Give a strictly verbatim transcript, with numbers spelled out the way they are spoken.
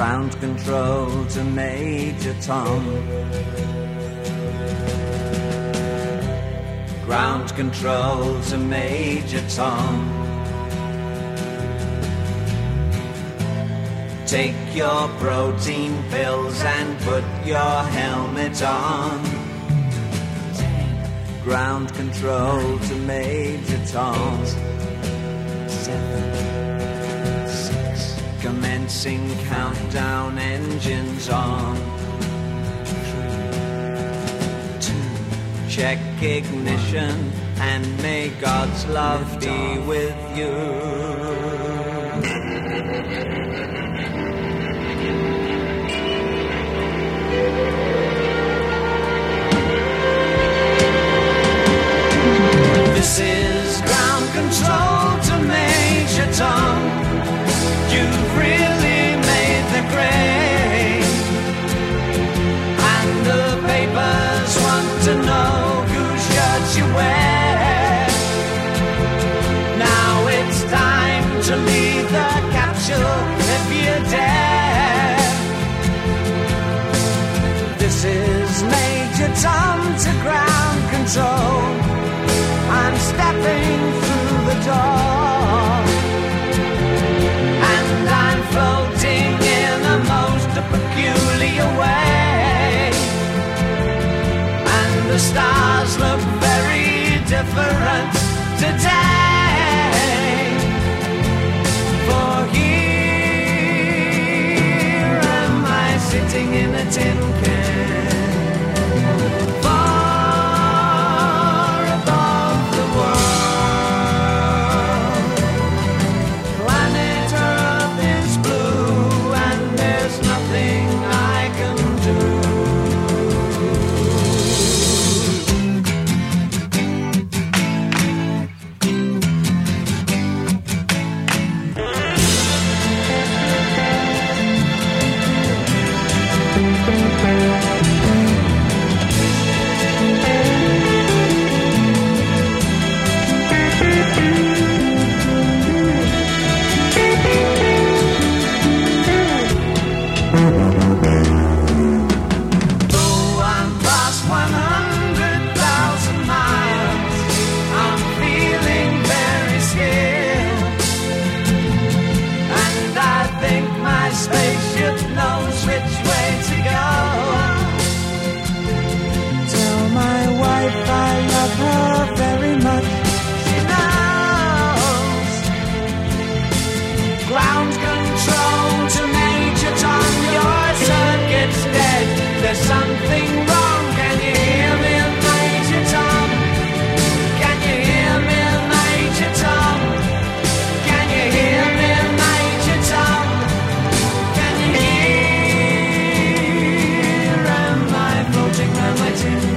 Ground control to Major Tom. Ground control to Major Tom. Take your protein pills and put your helmet on. Ground control to Major Tom. Seven, six. Commencing countdown, engines on. Three, two. Check ignition and may God's love be with you. This is ground control to Major Tom. You've really made the grade, and the papers want to know whose shirts you wear. Now it's time to leave the capsule if you dare. This is Major Tom to ground control. I'm stepping through the door, and I'm floating in a most peculiar way, and the stars look very different today. For here am I sitting in a tin can. Spaceship knows which way to go. Tell my wife I love her very much. She knows. Ground control to Major Tom. Your circuit's dead. There's something wrong. Can you hear me, Major Tom? Can you hear me, Major Tom? Can you hear me, Major Tom? Floating on my tin